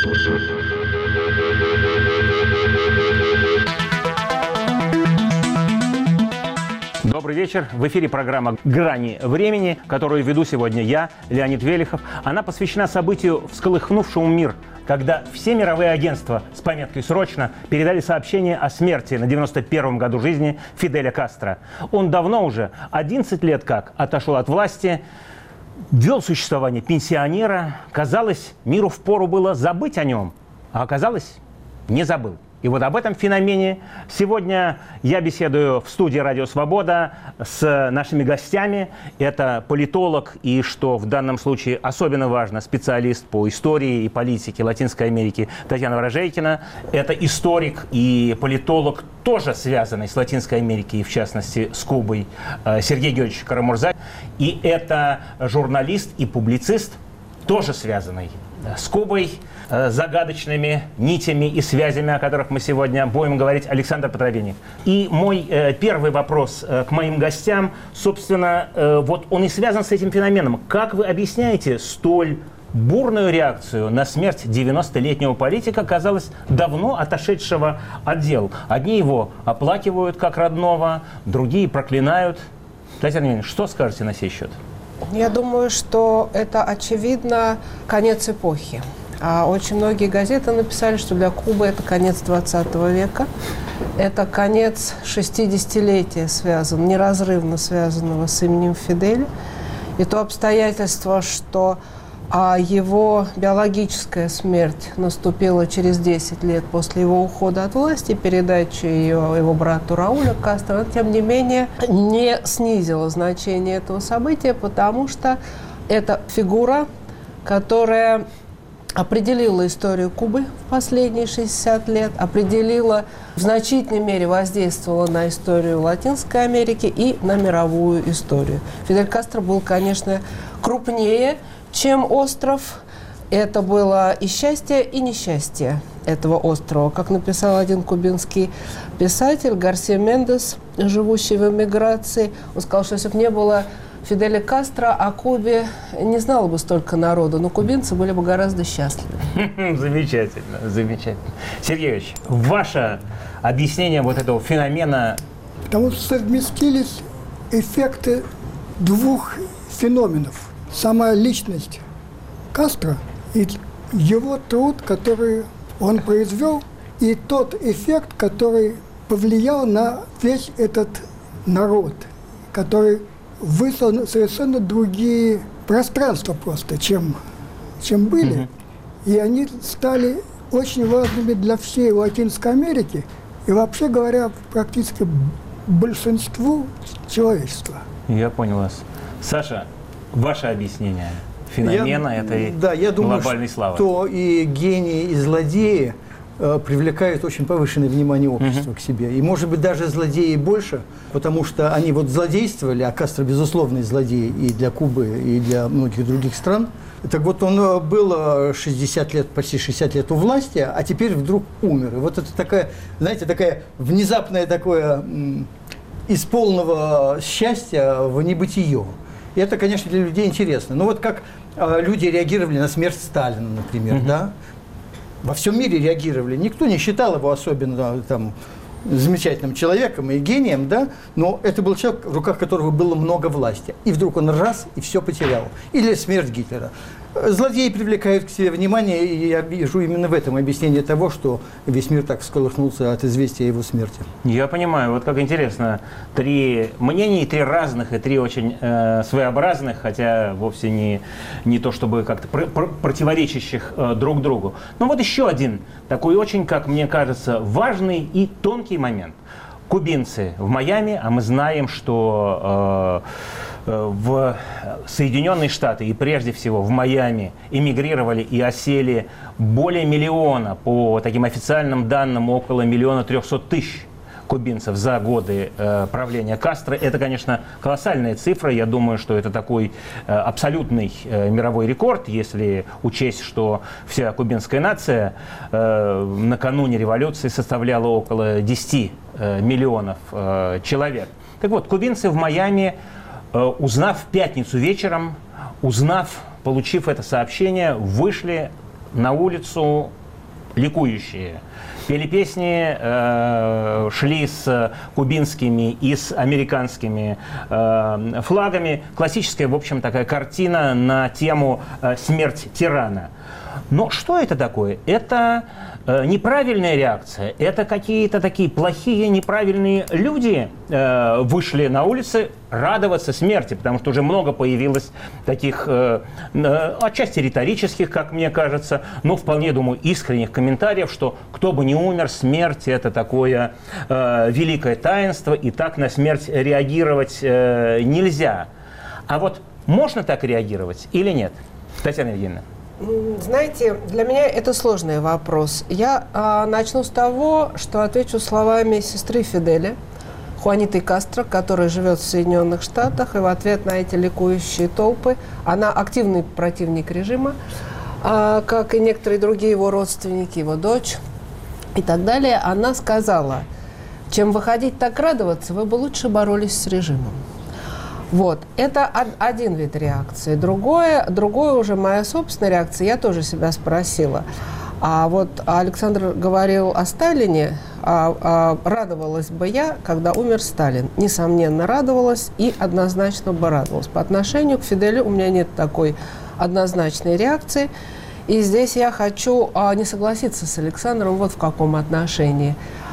Добрый вечер. В эфире программа «Грани времени», которую веду сегодня я, Леонид Велихов. Она посвящена событию, всколыхнувшему мир, когда все мировые агентства с пометкой «Срочно» передали сообщение о смерти на 91-м году жизни Фиделя Кастро. Он давно уже, 11 лет как, отошел от власти, вел существование пенсионера. Казалось, миру впору было забыть о нем, а оказалось, не забыл. И вот об этом феномене сегодня я беседую в студии «Радио Свобода» с нашими гостями. Это политолог и, что в данном случае особенно важно, специалист по истории и политике Латинской Америки Татьяна Ворожейкина. Это историк и политолог, тоже связанный с Латинской Америкой, и в частности с Кубой, Сергей Георгиевич Карамурза. И это журналист и публицист, тоже связанный с Кубой, загадочными нитями и связями, о которых мы сегодня будем говорить, Александр Потробинник. И мой первый вопрос к моим гостям, собственно, вот он и связан с этим феноменом. Как вы объясняете столь бурную реакцию на смерть 90-летнего политика, казалось, давно отошедшего от дел? Одни его оплакивают как родного, другие проклинают. Татьяна Ильина, что скажете на сей счет? Я думаю, что это, очевидно, конец эпохи. Очень многие газеты написали, что для Кубы это конец 20 века. Это конец 60-летия, неразрывно связанного с именем Фиделя. И то обстоятельство, что его биологическая смерть наступила через 10 лет после его ухода от власти, передачи ее его брату Раулю Кастро, тем не менее, не снизило значение этого события, потому что это фигура, которая определила историю Кубы в последние 60 лет, определила, в значительной мере воздействовала на историю Латинской Америки и на мировую историю. Фидель Кастро был, конечно, крупнее, чем остров. Это было и счастье, и несчастье этого острова. Как написал один кубинский писатель Гарсия Мендес, живущий в эмиграции, он сказал, что если бы не было Фиделя Кастро, о Кубе не знало бы столько народу, но кубинцы были бы гораздо счастливы. Замечательно, замечательно. Сергей Ильич, ваше объяснение вот этого феномена? Потому что совместились эффекты двух феноменов. Сама личность Кастро и его труд, который он произвел, и тот эффект, который повлиял на весь этот народ, который выслал на совершенно другие пространства просто, чем были. И они стали очень важными для всей Латинской Америки и, вообще говоря, практически большинству человечества. Я понял вас. Саша, ваше объяснение феномена этой глобальной славы? Я думаю, что и гении, и злодеи привлекают очень повышенное внимание общества к себе. И, может быть, даже злодеи больше, потому что они вот злодействовали, а Кастро, безусловный злодей и для Кубы, и для многих других стран. Так вот, он был 60 лет, почти 60 лет у власти, а теперь вдруг умер. И вот это такая, знаете, такая внезапное такое из полного счастья в небытие. И это, конечно, для людей интересно. Но вот как люди реагировали на смерть Сталина, например, да? Во всем мире реагировали. Никто не считал его особенно там замечательным человеком и гением, да? Но это был человек, в руках которого было много власти. И вдруг он раз и все потерял. Или смерть Гитлера. Злодеи привлекают к себе внимание, и я вижу именно в этом объяснение того, что весь мир так всколыхнулся от известия о его смерти. Я понимаю, вот как интересно, три мнения, три разных, и три очень своеобразных, хотя вовсе не то чтобы как-то противоречащих друг другу. Но вот еще один такой очень, как мне кажется, важный и тонкий момент. Кубинцы в Майами, а мы знаем, что в Соединенные Штаты и прежде всего в Майами эмигрировали и осели более миллиона, по таким официальным данным, около 1 300 000 кубинцев за годы правления Кастро. Это, конечно, колоссальная цифра. Я думаю, что это такой абсолютный мировой рекорд, если учесть, что вся кубинская нация накануне революции составляла около 10 миллионов человек. Так вот, кубинцы в Майами, узнав в пятницу вечером, получив это сообщение, вышли на улицу ликующие. Пели песни, шли с кубинскими и с американскими флагами. Классическая, в общем, такая картина на тему «Смерть тирана». Но что это такое? Это неправильная реакция. Это какие-то такие плохие, неправильные люди вышли на улицы радоваться смерти, потому что уже много появилось таких, отчасти риторических, как мне кажется, но вполне, думаю, искренних комментариев, что кто бы ни умер, смерть – это такое великое таинство, и так на смерть реагировать нельзя. А вот можно так реагировать или нет? Татьяна Евгеньевна. Знаете, для меня это сложный вопрос. Я начну с того, что отвечу словами сестры Фиделя, Хуаниты Кастро, которая живет в Соединенных Штатах, и в ответ на эти ликующие толпы, она активный противник режима, как и некоторые другие его родственники, его дочь и так далее, она сказала, чем выходить так радоваться, вы бы лучше боролись с режимом. Вот, это один вид реакции. Другое уже моя собственная реакция, я тоже себя спросила. А вот Александр говорил о Сталине, радовалась бы я, когда умер Сталин. Несомненно, радовалась и однозначно бы радовалась. По отношению к Фиделю у меня нет такой однозначной реакции. И здесь я хочу не согласиться с Александром вот в каком отношении.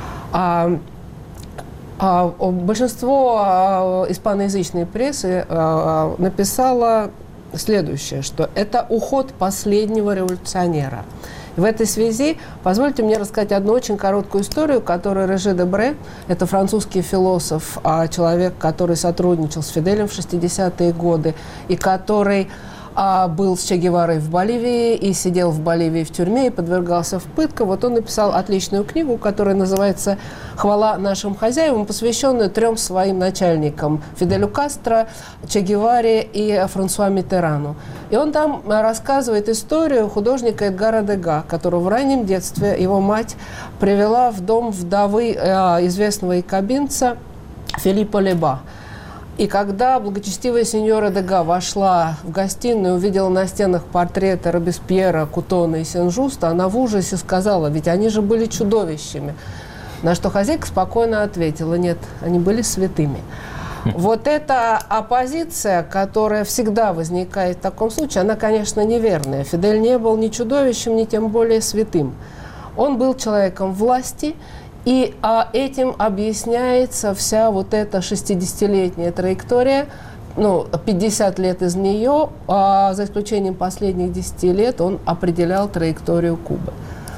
Большинство испаноязычной прессы написало следующее, что это уход последнего революционера. В этой связи позвольте мне рассказать одну очень короткую историю, которую Роже Дебре, это французский философ, человек, который сотрудничал с Фиделем в 60-е годы и который был с Че Геварой в Боливии и сидел в Боливии в тюрьме и подвергался пыткам. Вот он написал отличную книгу, которая называется «Хвала нашим хозяевам», посвященную 3 своим начальникам – Фиделю Кастро, Че Геваре и Франсуа Миттерану. И он там рассказывает историю художника Эдгара Дега, которого в раннем детстве его мать привела в дом вдовы известного якобинца Филиппа Леба. И когда благочестивая сеньора Дега вошла в гостиную и увидела на стенах портреты Робеспьера, Кутона и Сен-Жуста, она в ужасе сказала, ведь они же были чудовищами. На что хозяйка спокойно ответила, нет, они были святыми. Вот эта оппозиция, которая всегда возникает в таком случае, она, конечно, неверная. Фидель не был ни чудовищем, ни тем более святым. Он был человеком власти, и этим объясняется вся вот эта 60-летняя траектория, 50 лет из нее, за исключением последних 10 лет, он определял траекторию Кубы.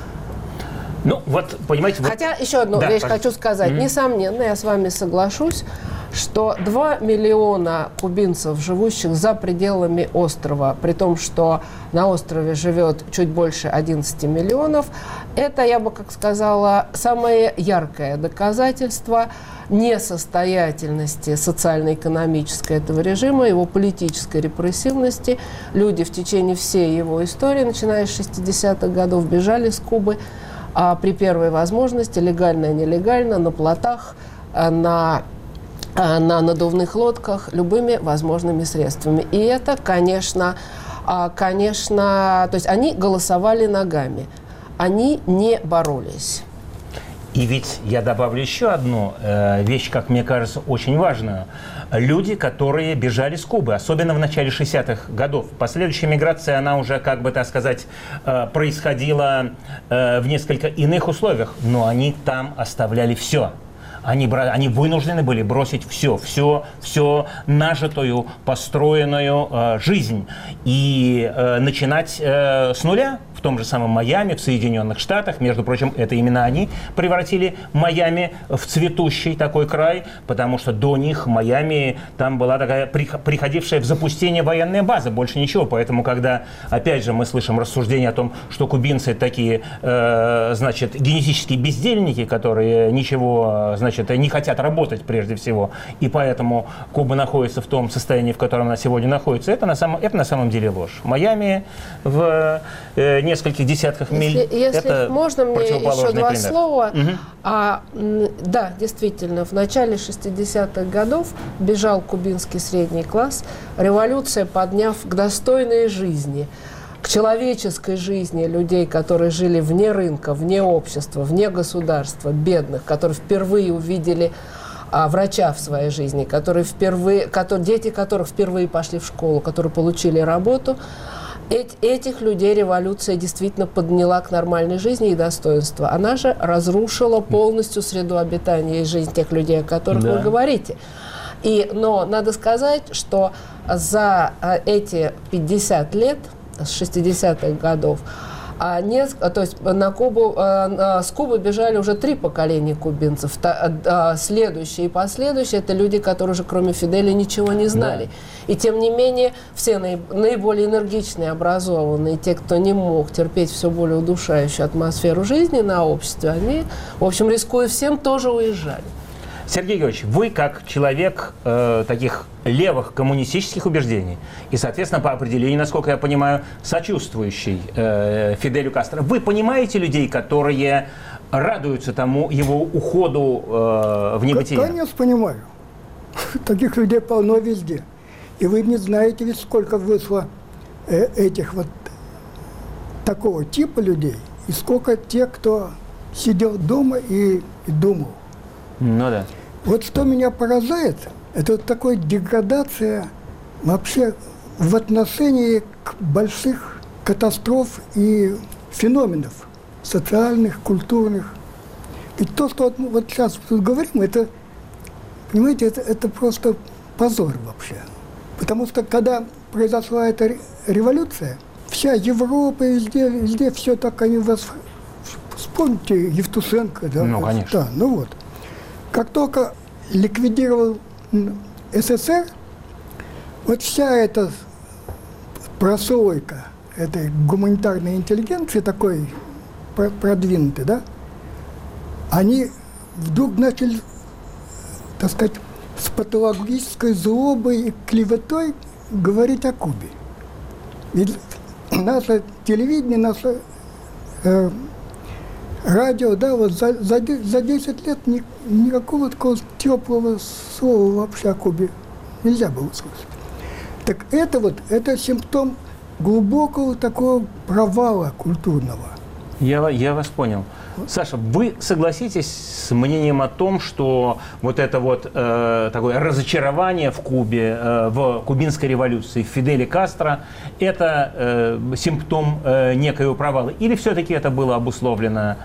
Ну, вот, понимаете... Хотя еще одну вещь хочу сказать. Несомненно, я с вами соглашусь, что 2 миллиона кубинцев, живущих за пределами острова, при том, что на острове живет чуть больше 11 миллионов, это, я бы как сказала, самое яркое доказательство несостоятельности социально-экономической этого режима, его политической репрессивности. Люди в течение всей его истории, начиная с 60-х годов, бежали с Кубы при первой возможности, легально и нелегально, на плотах, на надувных лодках, любыми возможными средствами. И это, конечно, то есть они голосовали ногами, они не боролись. И ведь я добавлю еще одну вещь, как мне кажется, очень важную. Люди, которые бежали с Кубы, особенно в начале 60-х годов. Последующая миграция, она уже, как бы так сказать, происходила в несколько иных условиях, но они там оставляли все. Они вынуждены были бросить все нажитую, построенную жизнь и начинать с нуля. В том же самом Майами, в Соединенных Штатах. Между прочим, это именно они превратили Майами в цветущий такой край, потому что до них Майами там была такая приходившая в запустение военная база, больше ничего. Поэтому, когда, опять же, мы слышим рассуждения о том, что кубинцы такие, генетические бездельники, которые ничего, не хотят работать прежде всего, и поэтому Куба находится в том состоянии, в котором она сегодня находится, это на самом деле ложь. Майами в нескольких десятках миль. Если можно мне еще 2 пример. слова. Да, действительно, в начале 60-х годов бежал кубинский средний класс, революция, подняв к достойной жизни к человеческой жизни людей, которые жили вне рынка, вне общества, вне государства, бедных, которые впервые увидели врача в своей жизни, дети которых впервые пошли в школу, которые получили работу, этих людей революция действительно подняла к нормальной жизни и достоинству. Она же разрушила полностью среду обитания и жизнь тех людей, о которых вы говорите. Но надо сказать, что за эти 50 лет, с 60-х годов, то есть с Кубы бежали уже 3 поколения кубинцев. Следующие и последующие – это люди, которые уже кроме Фиделя ничего не знали. Да. И тем не менее, все наиболее энергичные, образованные, те, кто не мог терпеть все более удушающую атмосферу жизни на обществе, они, в общем, рискуя всем, тоже уезжали. Сергей Георгиевич, вы как человек таких левых коммунистических убеждений и, соответственно, по определению, насколько я понимаю, сочувствующий Фиделю Кастро, вы понимаете людей, которые радуются тому его уходу в небытие? Конечно, понимаю. Таких людей полно везде. И вы не знаете, ведь сколько вышло этих вот такого типа людей, и сколько тех, кто сидел дома и думал. Ну да. Вот что меня поражает, это вот такая деградация вообще в отношении к больших катастроф и феноменов социальных, культурных. Ведь то, что вот сейчас тут говорим, это, понимаете, это просто позор вообще. Потому что когда произошла эта революция, вся Европа, везде все так они вас... Вспомните Евтушенко, да? Ну, конечно. Да, ну вот. Как только ликвидировал СССР, вот вся эта прослойка этой гуманитарной интеллигенции, такой продвинутой, да, они вдруг начали, так сказать, с патологической злобой и клеветой говорить о Кубе. Ведь наше телевидение, наше радио, да, вот за 10 лет никакого такого теплого слова вообще о Кубе нельзя было услышать. Так это симптом глубокого такого провала культурного. Я вас понял. Саша, вы согласитесь с мнением о том, что вот это вот такое разочарование в Кубе, в кубинской революции, в Фиделе Кастро, это симптом некоего провала? Или все-таки это было обусловлено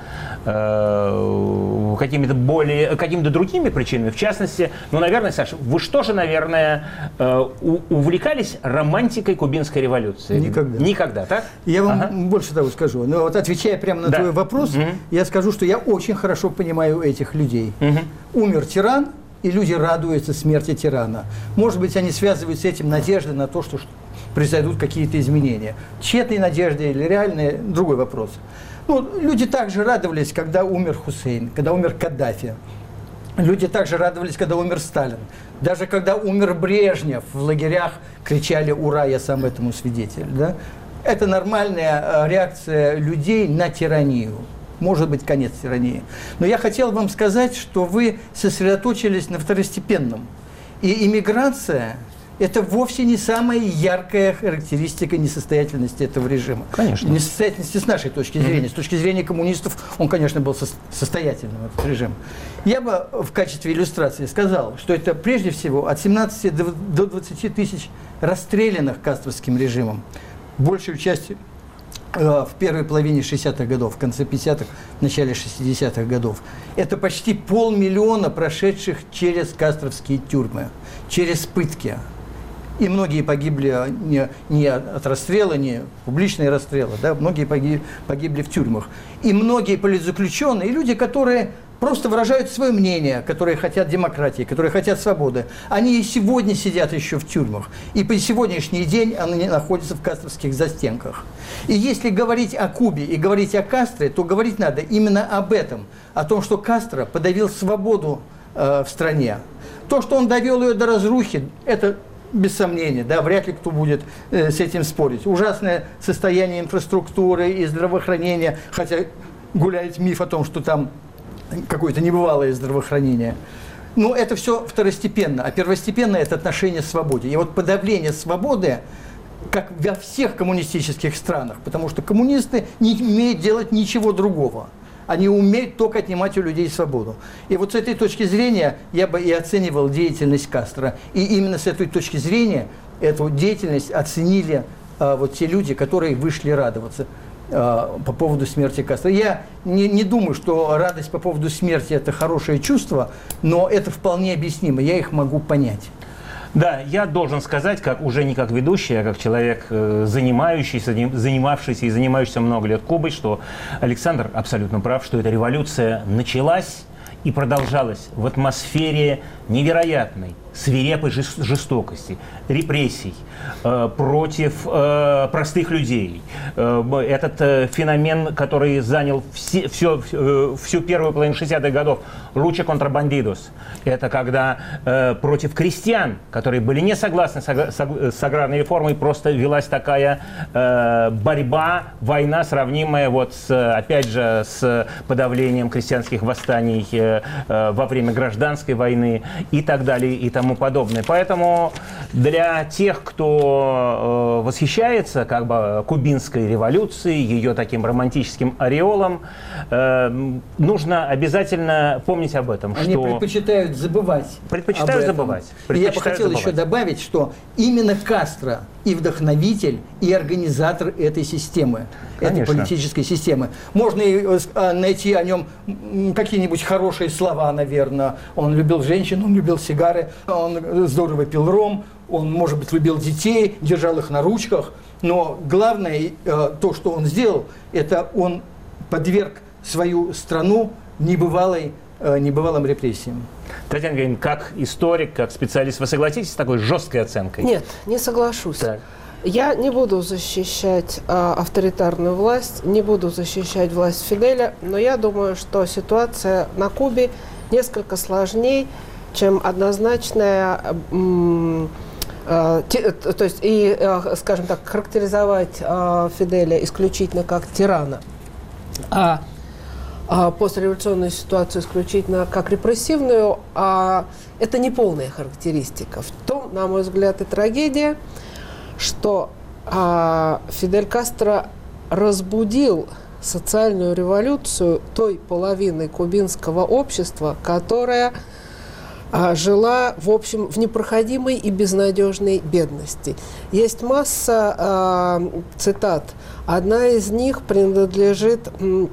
какими-то другими причинами? В частности, ну, наверное, Саша, вы что же, наверное, увлекались романтикой кубинской революции? Никогда. Никогда, так? Я вам больше того скажу. Но вот отвечая прямо на твой вопрос, я скажу, что я очень хорошо понимаю этих людей. Умер тиран, и люди радуются смерти тирана. Может быть, они связывают с этим надежды на то, что произойдут какие-то изменения. Тщетные надежды или реальные – другой вопрос. Ну, люди также радовались, когда умер Хусейн, когда умер Каддафи. Люди также радовались, когда умер Сталин. Даже когда умер Брежнев, в лагерях кричали «Ура!», я сам этому свидетель. Да? Это нормальная реакция людей на тиранию. Может быть, конец тирании. Но я хотел вам сказать, что вы сосредоточились на второстепенном. И иммиграция – это вовсе не самая яркая характеристика несостоятельности этого режима. Конечно. Несостоятельности с нашей точки зрения. С точки зрения коммунистов он, конечно, был состоятельным, этот режим. Я бы в качестве иллюстрации сказал, что это прежде всего от 17 до 20 тысяч расстрелянных кастровским режимом. Большую часть в первой половине 60-х годов, в конце 50-х, в начале 60-х годов. Это почти 500 000 прошедших через кастровские тюрьмы, через пытки. И многие погибли не от расстрела, не публичные расстрелы, да, многие погибли в тюрьмах. И многие политзаключенные, люди, которые просто выражают свое мнение, которые хотят демократии, которые хотят свободы. Они и сегодня сидят еще в тюрьмах. И по сегодняшний день они находятся в кастровских застенках. И если говорить о Кубе и говорить о Кастро, то говорить надо именно об этом. О том, что Кастро подавил свободу в стране. То, что он довел ее до разрухи, это без сомнения, да, вряд ли кто будет с этим спорить. Ужасное состояние инфраструктуры и здравоохранения, хотя гуляет миф о том, что там какое-то небывалое здравоохранение. Но это все второстепенно, а первостепенно – это отношение к свободе. И вот подавление свободы как во всех коммунистических странах, потому что коммунисты не умеют делать ничего другого. Они умеют только отнимать у людей свободу. И вот с этой точки зрения я бы и оценивал деятельность Кастро. И именно с этой точки зрения эту деятельность оценили вот те люди, которые вышли радоваться по поводу смерти Кастро. Я не думаю, что радость по поводу смерти – это хорошее чувство, но это вполне объяснимо, я их могу понять. Да, я должен сказать, уже не как ведущий, а как человек, занимавшийся и занимающийся много лет Кубой, что Александр абсолютно прав, что эта революция началась и продолжалась в атмосфере невероятной, свирепой жестокости, репрессий против простых людей. Этот феномен, который занял всю первую половину 60-х годов, «Луча контрабандидос», это когда против крестьян, которые были не согласны с аграрной реформой, просто велась такая борьба, война, сравнимая вот опять же с подавлением крестьянских восстаний во время гражданской войны и так далее и тому подобное. Поэтому для тех, кто восхищается как бы кубинской революцией, ее таким романтическим ореолом, нужно обязательно помнить об этом. Они предпочитают забывать. Предпочитают забывать. И я бы хотел еще добавить, что именно Кастро и вдохновитель, и организатор этой системы, этой политической системы. Можно найти о нем какие-нибудь хорошие слова, наверное. Он любил женщин, он любил сигары, он здорово пил ром, он, может быть, любил детей, держал их на ручках. Но главное, то, что он сделал, это он подверг свою страну небывалым репрессиям. Татьяна Григорьевна, как историк, как специалист, вы согласитесь с такой жесткой оценкой? Нет, не соглашусь. Так. Я не буду защищать авторитарную власть, не буду защищать власть Фиделя, но я думаю, что ситуация на Кубе несколько сложнее, чем однозначная, то есть, и, скажем так, характеризовать Фиделя исключительно как тирана, а постреволюционную ситуацию исключительно как репрессивную, это не полная характеристика. В том, на мой взгляд, и трагедия, что Фидель Кастро разбудил социальную революцию той половины кубинского общества, которая жила, в общем, в непроходимой и безнадежной бедности. Есть масса цитат. Одна из них принадлежит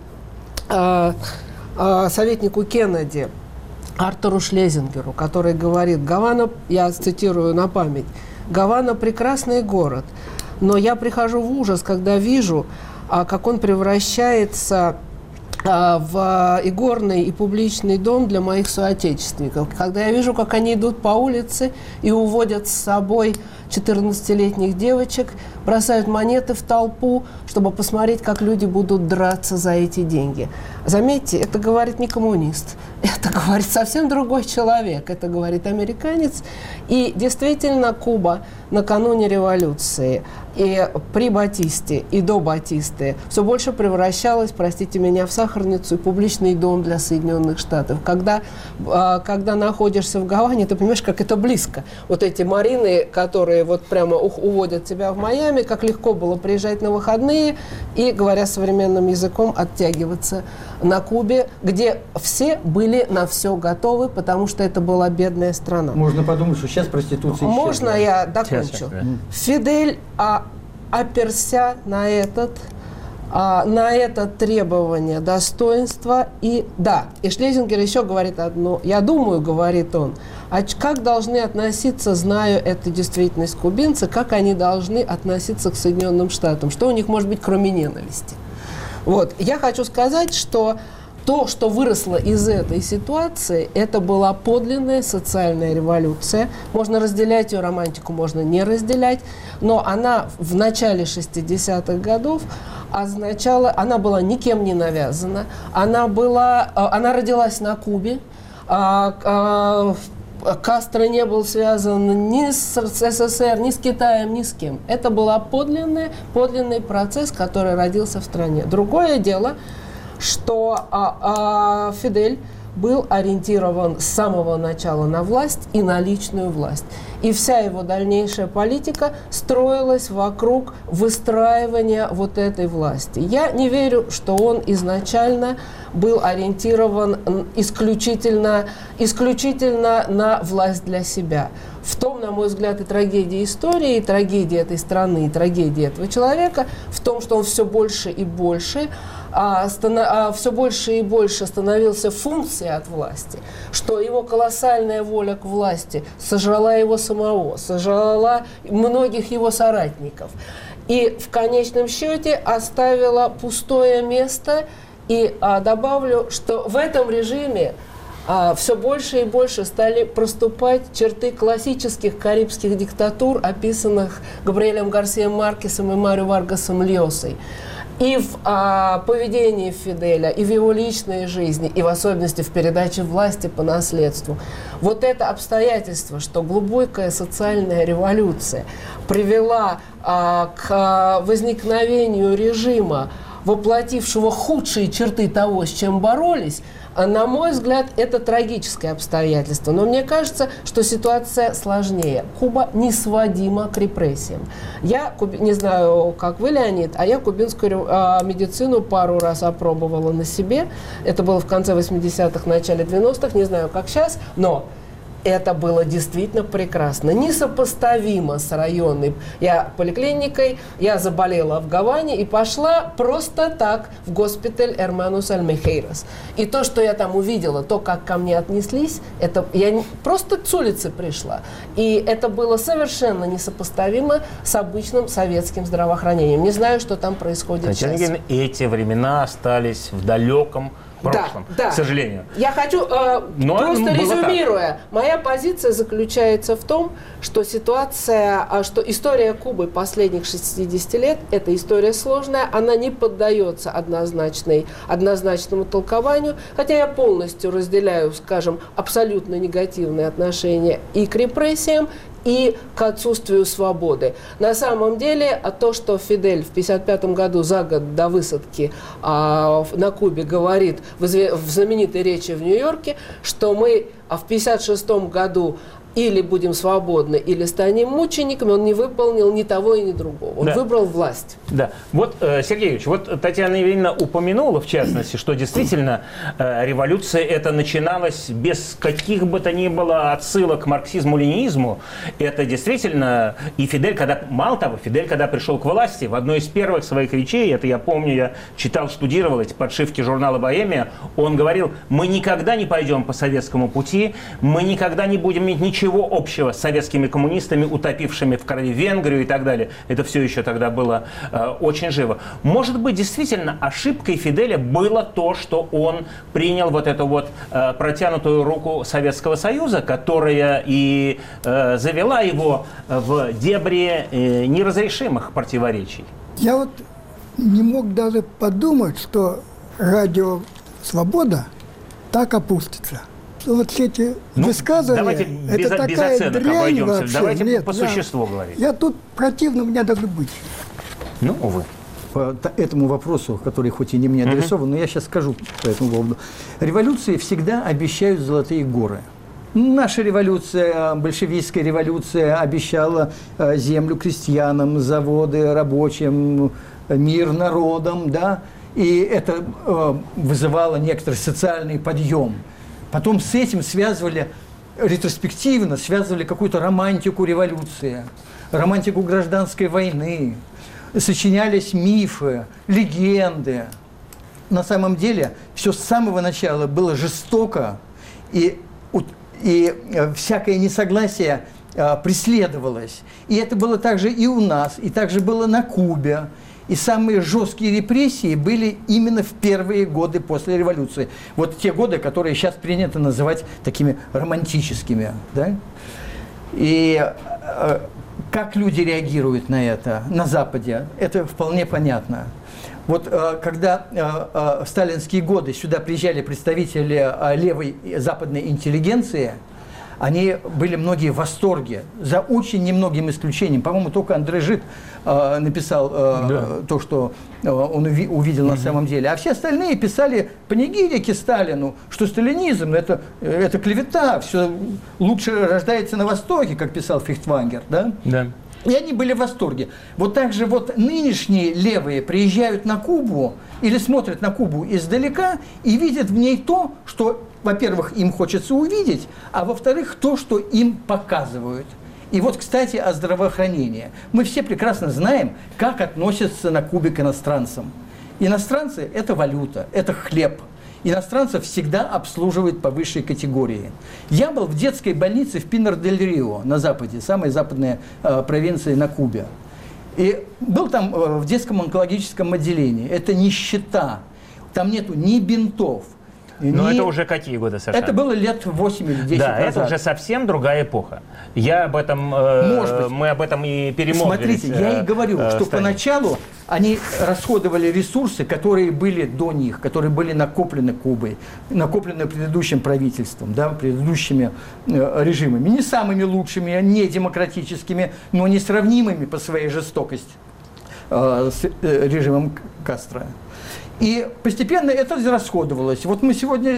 советнику Кеннеди, Артуру Шлезингеру, который говорит: «Гавана, я цитирую на память, Гавана – прекрасный город, но я прихожу в ужас, когда вижу, как он превращается в игорный и публичный дом для моих соотечественников. Когда я вижу, как они идут по улице и уводят с собой 14-летних девочек, бросают монеты в толпу, чтобы посмотреть, как люди будут драться за эти деньги». Заметьте, это говорит не коммунист, это говорит совсем другой человек, это говорит американец. И действительно, Куба накануне революции и при Батисте, и до Батисты все больше превращалась, простите меня, в сахарницу и публичный дом для Соединенных Штатов. Когда находишься в Гаване, ты понимаешь, как это близко. Вот эти марины, которые вот прямо уводят тебя в Майами, как легко было приезжать на выходные и, говоря современным языком, оттягиваться на Кубе, где все были на все готовы, потому что это была бедная страна. Можно подумать, что сейчас проституция исчезла. Можно я докончу? Сейчас. Фидель оперся на это требование достоинства. И да, и Шлезингер еще говорит одно, я думаю, говорит он, как должны относиться, зная эту действительность кубинцы, как они должны относиться к Соединенным Штатам, что у них может быть, кроме ненависти. Вот. Я хочу сказать, что то, что выросло из этой ситуации, это была подлинная социальная революция. Можно разделять ее романтику, можно не разделять, но она в начале 60-х годов означала, она была никем не навязана, она родилась на Кубе, Кастро не был связан ни с СССР, ни с Китаем, ни с кем. Это был подлинный процесс, который родился в стране. Другое дело, что Фидель был ориентирован с самого начала на власть и на личную власть. И вся его дальнейшая политика строилась вокруг выстраивания вот этой власти. Я не верю, что он изначально был ориентирован исключительно на власть для себя. В том, на мой взгляд, и трагедия истории, и трагедия этой страны, и трагедия этого человека в том, что он все больше и больше становился функцией от власти, что его колоссальная воля к власти сожрала его самого, сожрала многих его соратников. И в конечном счете оставила пустое место. И добавлю, что в этом режиме все больше и больше стали проступать черты классических карибских диктатур, описанных Габриэлем Гарсией Маркесом и Марио Варгасом Льосой. И в поведении Фиделя, и в его личной жизни, и в особенности в передаче власти по наследству. Вот это обстоятельство, что глубокая социальная революция привела к возникновению режима, воплотившего худшие черты того, с чем боролись, на мой взгляд, это трагическое обстоятельство. Но мне кажется, что ситуация сложнее. Куба несводима к репрессиям. Я, не знаю, как вы, Леонид, а я кубинскую медицину пару раз опробовала на себе. Это было в конце 80-х, начале 90-х, не знаю, как сейчас, но это было действительно прекрасно, несопоставимо с районной поликлиникой. Я заболела в Гаване и пошла просто так в госпиталь Hermanos Almejeiras. И то, что я там увидела, то, как ко мне отнеслись, это я просто с улицы пришла. И это было совершенно несопоставимо с обычным советским здравоохранением. Не знаю, что там происходит сейчас. Эти времена остались в далеком прошлом, да. К сожалению. Я хочу, просто резюмируя, моя позиция заключается в том, что что история Кубы последних 60 лет – это история сложная, она не поддается однозначному толкованию, хотя я полностью разделяю, скажем, абсолютно негативные отношения и к репрессиям, и к отсутствию свободы. На самом деле, то, что Фидель в 1955 году, за год до высадки на Кубе, говорит в знаменитой речи в Нью-Йорке, что мы в 1956 году или будем свободны, или станем мучениками, он не выполнил ни того и ни другого. Он выбрал власть. Да. Вот, Сергей Юрьевич, вот Татьяна Евгеньевна упомянула, в частности, что действительно революция эта начиналась без каких бы то ни было отсылок к марксизму-ленинизму. Это действительно... И Фидель, мало того, Фидель, когда пришел к власти, в одной из первых своих речей, это я помню, я читал, штудировал эти подшивки журнала «Богемия», он говорил: мы никогда не пойдем по советскому пути, мы никогда не будем иметь ничего общего с советскими коммунистами, утопившими в крови Венгрию и так далее. Это все еще тогда было очень живо. Может быть, действительно, ошибкой Фиделя было то, что он принял вот эту вот протянутую руку Советского Союза, которая и завела его в дебри неразрешимых противоречий. Я вот не мог даже подумать, что радио «Свобода» так опустится. Вот все эти высказывания, давайте это такая дрянь обойдемся. вообще. Давайте Нет, по существу говорить. Я тут противно, у меня даже быть. Ну, увы. По этому вопросу, который хоть и не мне адресован, но я сейчас скажу по этому поводу. Революции всегда обещают золотые горы. Наша революция, большевистская революция, обещала землю крестьянам, заводы рабочим, мир народам, да, и это вызывало некоторый социальный подъем. Потом с этим ретроспективно связывали какую-то романтику революции, романтику гражданской войны, сочинялись мифы, легенды. На самом деле все с самого начала было жестоко, и всякое несогласие преследовалось. И это было также и у нас, и также было на Кубе. И самые жесткие репрессии были именно в первые годы после революции. Вот те годы, которые сейчас принято называть такими романтическими. Да? И как люди реагируют на это на Западе, это вполне понятно. Вот когда в сталинские годы сюда приезжали представители левой западной интеллигенции, они были многие в восторге, за очень немногим исключением. По-моему, только Андре Жид написал то, что он увидел на самом деле. А все остальные писали панигирики Сталину, что сталинизм – это клевета, все лучше рождается на Востоке, как писал Фихтвангер. Да? Да. И они были в восторге. Вот так же вот нынешние левые приезжают на Кубу или смотрят на Кубу издалека и видят в ней то, что, во-первых, им хочется увидеть, а во-вторых, то, что им показывают. И вот, кстати, о здравоохранении. Мы все прекрасно знаем, как относятся на Кубе к иностранцам. Иностранцы – это валюта, это хлеб. Иностранцев всегда обслуживают по высшей категории. Я был в детской больнице в Пинар-дель-Рио на западе, самой западной провинции на Кубе. И был там в детском онкологическом отделении. Это нищета. Там нету ни бинтов. Но это уже какие годы, Саша? Это было лет 8 или 10 назад. Да, это уже совсем другая эпоха. Я об этом, мы об этом и перемолвились. Смотрите, я и говорю, что поначалу они расходовали ресурсы, которые были до них, которые были накоплены Кубой, накоплены предыдущим правительством, да, предыдущими режимами. Не самыми лучшими, не демократическими, но несравнимыми по своей жестокости с режимом Кастро. И постепенно это расходовалось. Вот мы сегодня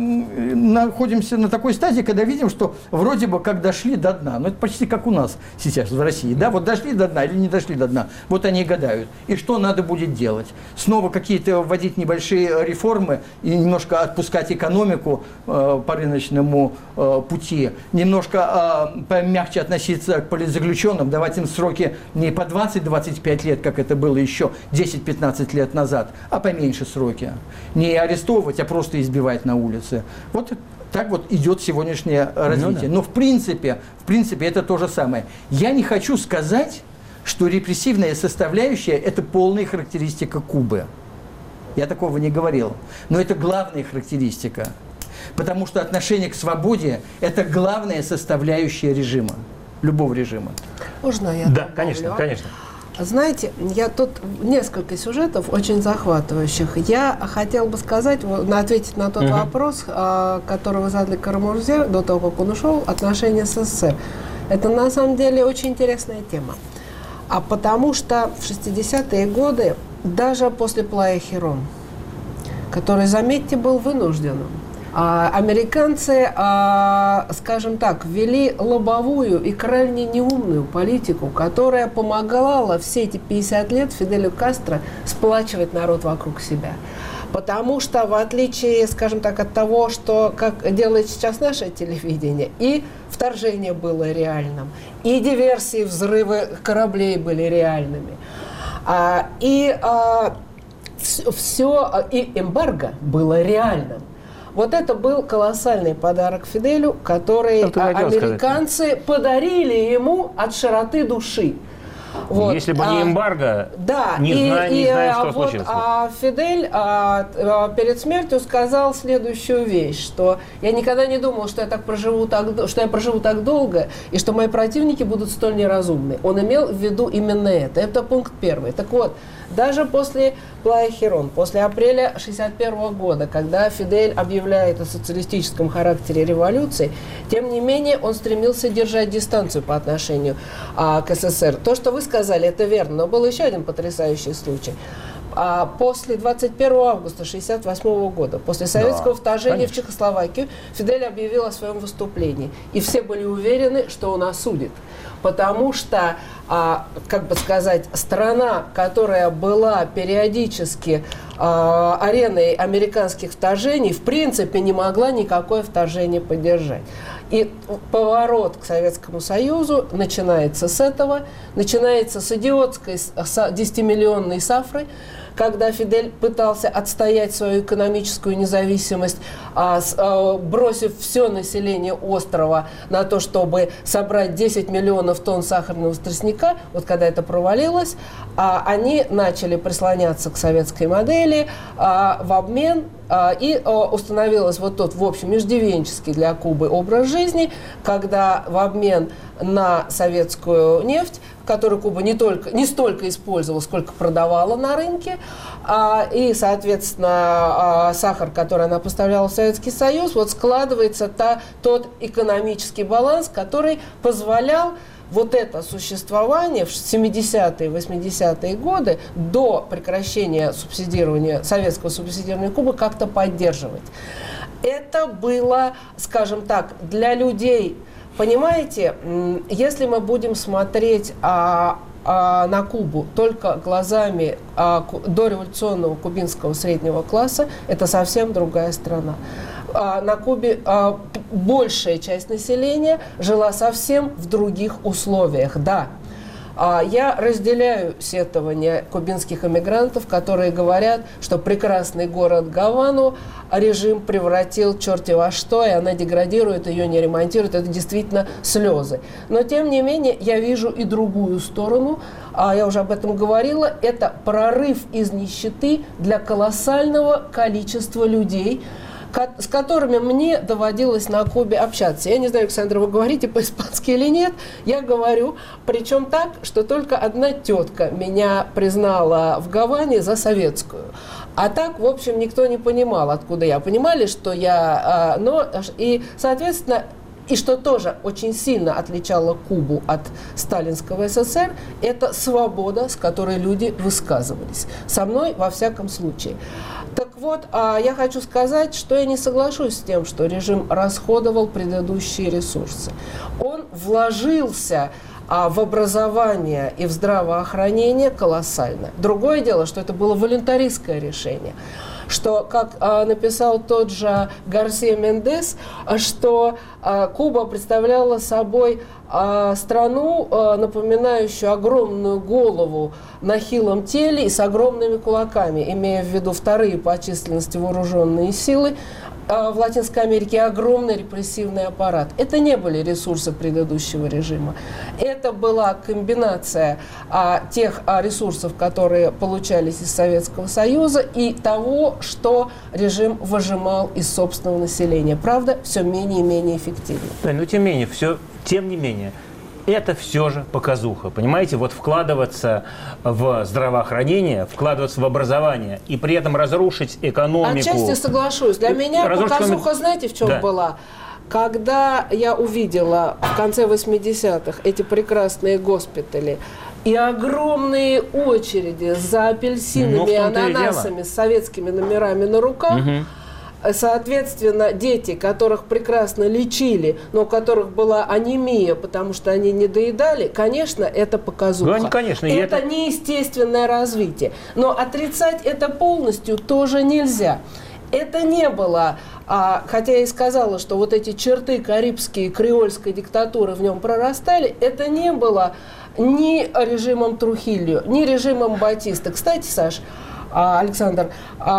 находимся на такой стадии, когда видим, что вроде бы как дошли до дна. Ну, это почти как у нас сейчас в России. Да? Вот дошли до дна или не дошли до дна. Вот они и гадают. И что надо будет делать? Снова какие-то вводить небольшие реформы и немножко отпускать экономику по рыночному пути. Немножко помягче относиться к политзаключенным, давать им сроки не по 20-25 лет, как это было еще 10-15 лет назад, а поменьше сроки. Не арестовывать, а просто избивать на улице. Вот так вот идет сегодняшнее развитие. Но в принципе это то же самое. Я не хочу сказать, что репрессивная составляющая – это полная характеристика Кубы. Я такого не говорил. Но это главная характеристика. Потому что отношение к свободе – это главная составляющая режима. Любого режима. Можно я Да, добавлю? конечно, конечно. Знаете, я тут несколько сюжетов очень захватывающих. Я хотела бы сказать, ответить на тот вопрос, который вы задали Карамурзе до того, как он ушел, отношения с СССР. Это на самом деле очень интересная тема. А потому что в 60-е годы, даже после Плая Хирон, который, заметьте, был вынужденным, американцы, скажем так, ввели лобовую и крайне неумную политику, которая помогала все эти 50 лет Фиделю Кастро сплачивать народ вокруг себя. Потому что, в отличие, скажем так, от того, что как делает сейчас наше телевидение, и вторжение было реальным, и диверсии, взрывы кораблей были реальными, и эмбарго было реальным. Вот это был колоссальный подарок Фиделю, который американцы подарили ему от широты души. Вот. Если бы не эмбарго, не знаю, что случилось. Фидель перед смертью сказал следующую вещь, что я никогда не думал, что я проживу так долго, и что мои противники будут столь неразумны. Он имел в виду именно это. Это пункт первый. Так вот, даже после Плая Хирон, после апреля 1961 года, когда Фидель объявляет о социалистическом характере революции, тем не менее он стремился держать дистанцию по отношению к СССР. То, что вы сказали, это верно, но был еще один потрясающий случай. После 21 августа 1968 года, после советского вторжения в Чехословакию, Фидель объявил о своем выступлении. И все были уверены, что он осудит. Потому что, страна, которая была периодически ареной американских вторжений, в принципе не могла никакое вторжение поддержать. И поворот к Советскому Союзу начинается с этого, начинается с идиотской 10-миллионной Сафры, когда Фидель пытался отстоять свою экономическую независимость, бросив все население острова на то, чтобы собрать 10 миллионов тонн сахарного тростника. Вот когда это провалилось, они начали прислоняться к советской модели в обмен, и установилось вот тот, в общем, иждивенческий для Кубы образ жизни, когда в обмен на советскую нефть который Куба не столько использовала, сколько продавала на рынке, и, соответственно, сахар, который она поставляла в Советский Союз, вот складывается тот экономический баланс, который позволял вот это существование в 70-е, 80-е годы до прекращения советского субсидирования Кубы как-то поддерживать. Это было, скажем так, для людей, понимаете, если мы будем смотреть на Кубу только глазами дореволюционного кубинского среднего класса, это совсем другая страна. На Кубе большая часть населения жила совсем в других условиях, да. Я разделяю сетования кубинских эмигрантов, которые говорят, что прекрасный город Гавану режим превратил черти во что, и она деградирует, ее не ремонтирует. Это действительно слезы. Но, тем не менее, я вижу и другую сторону. Я уже об этом говорила. Это прорыв из нищеты для колоссального количества людей, с которыми мне доводилось на Кубе общаться. Я не знаю, Александр, вы говорите по-испански или нет. Я говорю, причем так, что только одна тетка меня признала в Гаване за советскую. А так, в общем, никто не понимал, откуда я. Понимали, что я... И, соответственно, и что тоже очень сильно отличало Кубу от сталинского СССР, это свобода, с которой люди высказывались. Со мной, во всяком случае. Так вот, я хочу сказать, что я не соглашусь с тем, что режим расходовал предыдущие ресурсы. Он вложился в образование и в здравоохранение колоссально. Другое дело, что это было волюнтаристское решение. Что, как написал тот же Гарсия Мендес, что Куба представляла собой страну, напоминающую огромную голову на хилом теле и с огромными кулаками, имея в виду вторые по численности вооруженные силы в Латинской Америке, огромный репрессивный аппарат. Это не были ресурсы предыдущего режима. Это была комбинация тех ресурсов, которые получались из Советского Союза, и того, что режим выжимал из собственного населения. Правда, все менее и менее эффективно. Да, но тем не менее, это все же показуха. Понимаете, вот вкладываться в здравоохранение, вкладываться в образование и при этом разрушить экономику. Отчасти соглашусь. Для меня показуха, знаете, в чем была? Когда я увидела в конце 80-х эти прекрасные госпитали и огромные очереди за апельсинами и ананасами с советскими номерами на руках, соответственно, дети, которых прекрасно лечили, но у которых была анемия, потому что они не доедали, конечно, это показуха. Да, конечно, это неестественное развитие. Но отрицать это полностью тоже нельзя. Это не было, хотя я и сказала, что вот эти черты карибской, креольской диктатуры в нем прорастали, это не было ни режимом Трухильо, ни режимом Батиста. Кстати, Саш, Александр,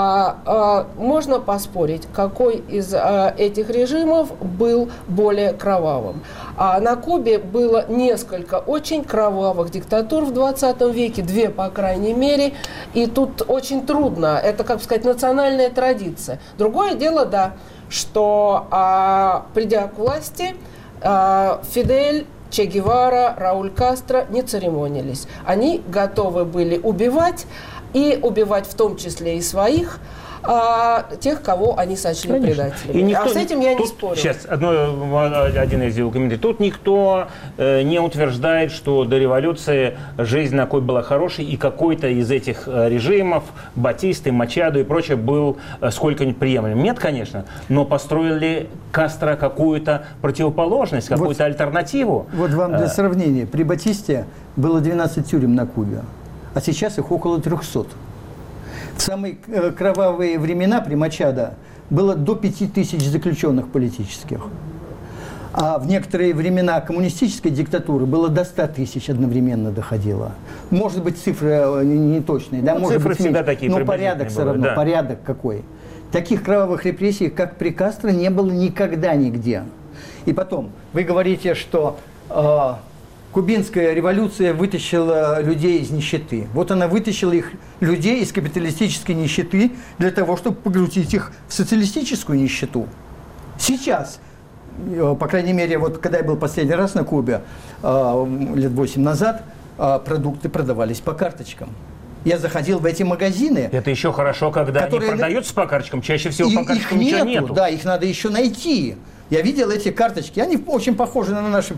можно поспорить, какой из этих режимов был более кровавым? На Кубе было несколько очень кровавых диктатур в 20 веке, две, по крайней мере, и тут очень трудно, это, как сказать, национальная традиция. Другое дело, да, что, придя к власти, Фидель, Че Гевара, Рауль Кастро не церемонились. Они готовы были убивать, и убивать в том числе и своих, тех, кого они сочли предателями. С этим я не спорю. Сейчас один из его комментариев. Тут никто не утверждает, что до революции жизнь на Кубе была хорошей, и какой-то из этих режимов, Батисты, Мачадо и прочее, был сколько-нибудь приемлемым. Нет, конечно, но построили Кастро какую-то противоположность, какую-то альтернативу. Вот вам для сравнения. При Батисте было 12 тюрем на Кубе, а сейчас их около 300. В самые кровавые времена при Мачадо было до 5000 заключенных политических. А в некоторые времена коммунистической диктатуры было до 100 тысяч одновременно доходило. Может быть, цифры не точные, да, может цифры быть, всегда такие, но порядок все равно, да. Порядок какой. Таких кровавых репрессий, как при Кастро, не было никогда нигде. И потом, вы говорите, что кубинская революция вытащила людей из нищеты. Вот она вытащила людей из капиталистической нищеты для того, чтобы погрузить их в социалистическую нищету. Сейчас, по крайней мере, вот когда я был последний раз на Кубе, лет 8 назад, продукты продавались по карточкам. Я заходил в эти магазины. Это еще хорошо, когда они продаются по карточкам. Чаще всего по карточкам ничего нету. Да, их надо еще найти. Я видел эти карточки. Они очень похожи на наши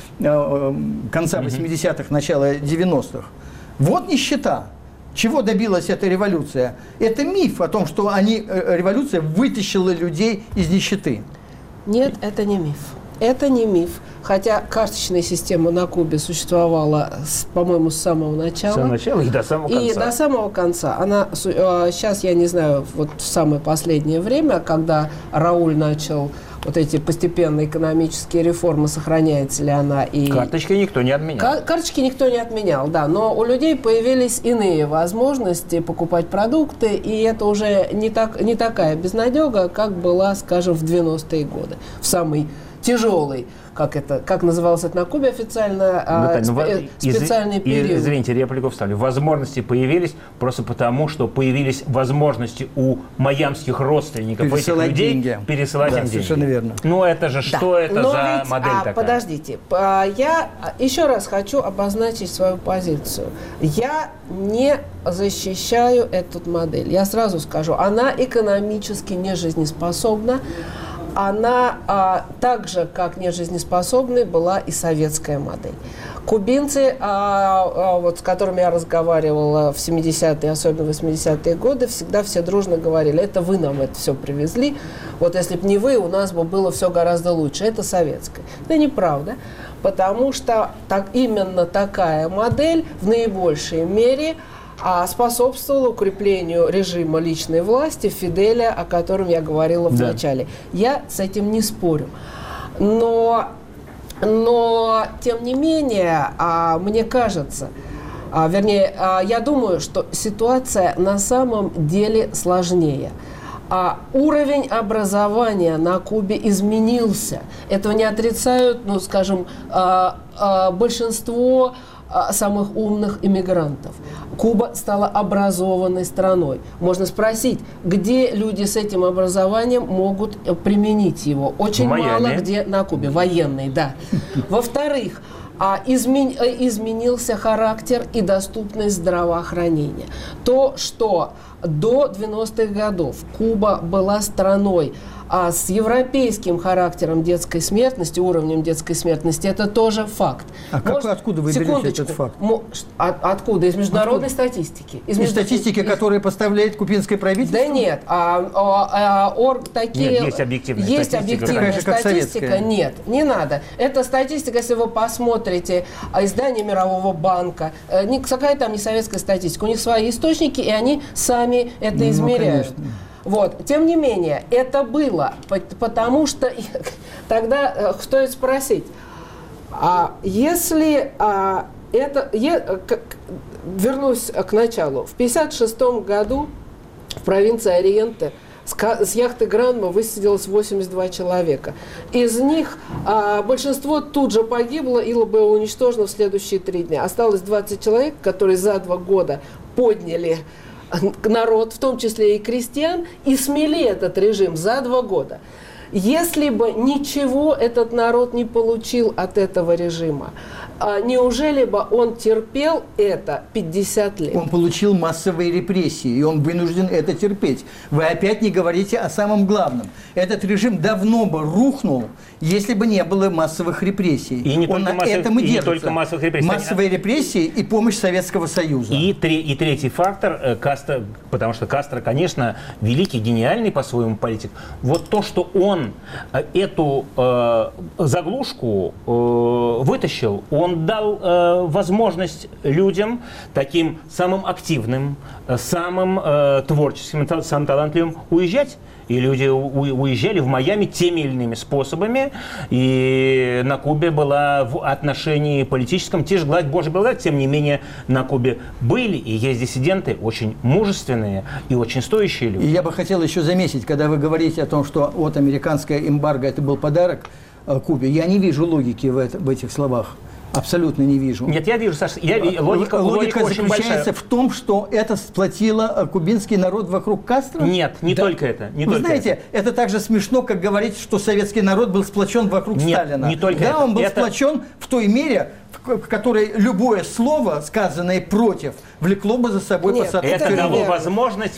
конца 80-х, начала 90-х. Вот нищета. Чего добилась эта революция? Это миф о том, что революция вытащила людей из нищеты. Нет, это не миф. Это не миф. Хотя карточная система на Кубе существовала, по-моему, с самого начала. С самого начала и до самого конца. И до самого конца. Она сейчас, я не знаю, вот в самое последнее время, когда Рауль начал вот эти постепенные экономические реформы, сохраняется ли она. И карточки никто не отменял. Карточки никто не отменял, да. Но у людей появились иные возможности покупать продукты, и это уже не такая безнадега, как была, скажем, в 90-е годы. В самый тяжелый, как называлось это на Кубе официально, специальный период. Извините, реплику вставлю. Возможности появились просто потому, что появились возможности у майамских родственников этих людей пересылать им деньги. Совершенно верно. Ну это же, что это за модель такая? Подождите, я еще раз хочу обозначить свою позицию. Я не защищаю эту модель. Я сразу скажу, она экономически не жизнеспособна. Она так же, как нежизнеспособной, была и советская модель. Кубинцы, вот, с которыми я разговаривала в 70-е, особенно в 80-е годы, всегда все дружно говорили: это вы нам это все привезли, вот если бы не вы, у нас бы было все гораздо лучше. Это советская. Это неправда, потому что именно такая модель в наибольшей мере способствовало укреплению режима личной власти Фиделя, о котором я говорила в начале. Я с этим не спорю. Но тем не менее, мне кажется, я думаю, что ситуация на самом деле сложнее. Уровень образования на Кубе изменился. Этого не отрицают, скажем, большинство самых умных иммигрантов. Куба стала образованной страной. Можно спросить, где люди с этим образованием могут применить его? Очень мало где на Кубе. Военные, да. Во-вторых, изменился характер и доступность здравоохранения. То, что до 90-х годов Куба была страной с европейским характером детской смертности, уровнем детской смертности, это тоже факт. Откуда вы берете этот факт? Откуда? Из международной статистики. Из статистики, которую поставляет кубинское правительство? Да нет. Есть объективная статистика. Нет, не надо. Это статистика, если вы посмотрите издание Мирового банка, никакая там не советская статистика. У них свои источники, и они сами это измеряют. Конечно. Вот. Тем не менее, это было, потому что тогда стоит спросить, вернусь к началу. В 1956 году в провинции Ориенте с яхты Гранма высадилось 82 человека. Из них большинство тут же погибло или было уничтожено в следующие 3 дня. Осталось 20 человек, которые за 2 года подняли народ, в том числе и крестьян, и смели этот режим за 2 года. Если бы ничего этот народ не получил от этого режима, неужели бы он терпел это 50 лет? Он получил массовые репрессии, и он вынужден это терпеть. Вы опять не говорите о самом главном. Этот режим давно бы рухнул, если бы не было массовых репрессий. И не только массовых репрессий. Массовые репрессии и помощь Советского Союза. И третий фактор, Кастро, потому что Кастро, конечно, великий, гениальный по-своему политик. Вот то, что он эту заглушку вытащил, он дал возможность людям, таким самым активным, самым творческим, самым талантливым, уезжать. И люди уезжали в Майами теми или иными способами. И на Кубе была в отношении политическом те же гладь Божьей благодати. Тем не менее, на Кубе были и есть диссиденты очень мужественные и очень стоящие люди. И я бы хотел еще заметить, когда вы говорите о том, что вот американская эмбарго это был подарок Кубе, я не вижу логики в этих словах. Абсолютно не вижу. Нет, я вижу, Саша, логика очень заключается большая. в том, что это сплотило кубинский народ вокруг Кастро? Нет, не только это. Вы знаете, это так же смешно, как говорить, что советский народ был сплочен вокруг Сталина. Не только это. Он был сплочен в той мере, в которой любое слово, сказанное против, влекло бы за собой посадку. Это дало неверно. возможность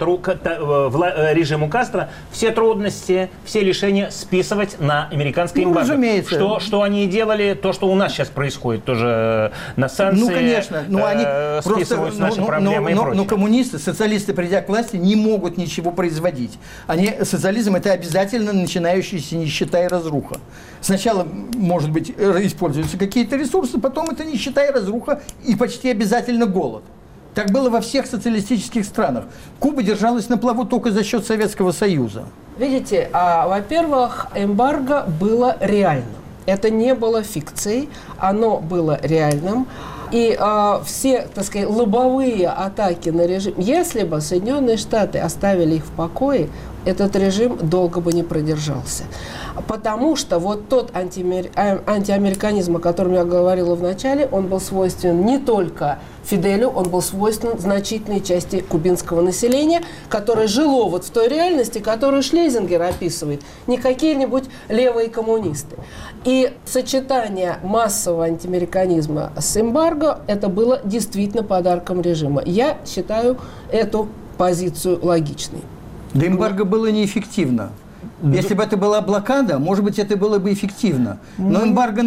режиму Кастро все трудности, все лишения списывать на американское эмбарго. Разумеется. Что они и делали, то, что у нас сейчас происходит, тоже на санкции. Ну, конечно. Они списывают наши проблемы и прочее. Но коммунисты, социалисты, придя к власти, не могут ничего производить. Социализм – это обязательно начинающаяся нищета и разруха. Сначала, может быть, используются какие-то ресурсы, потом это нищета и разруха, и почти обязательно голод. Так было во всех социалистических странах. Куба держалась на плаву только за счет Советского Союза. Видите, во-первых, эмбарго было реальным. Это не было фикцией, оно было реальным. И все, так сказать, лобовые атаки на режим, если бы Соединенные Штаты оставили их в покое, этот режим долго бы не продержался. Потому что вот тот антиамериканизм, о котором я говорила в начале, он был свойственен не только Фиделю, он был свойственен значительной части кубинского населения, которое жило вот в той реальности, которую Шлезингер описывает, не какие-нибудь левые коммунисты. И сочетание массового антиамериканизма с эмбарго, это было действительно подарком режима. Я считаю эту позицию логичной. Да эмбарго было неэффективно. Если бы это была блокада, может быть, это было бы эффективно. Но эмбарго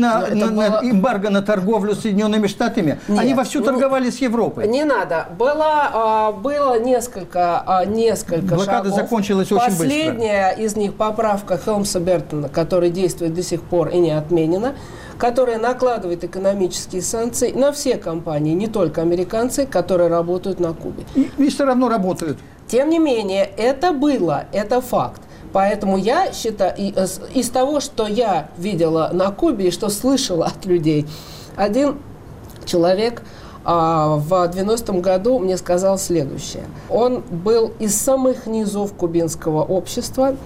на торговлю с Соединенными Штатами, Нет, они вовсю торговали с Европой. Не надо. Было несколько Блокада шагов. закончилась очень быстро. Последняя из них поправка Хелмса-Бертона, которая действует до сих пор и не отменена, которая накладывает экономические санкции на все компании, не только американцы, которые работают на Кубе. И все равно работают. Тем не менее, это факт. Поэтому я считаю, из того, что я видела на Кубе и что слышала от людей, один человек в 90-м году мне сказал следующее. Он был из самых низов кубинского общества.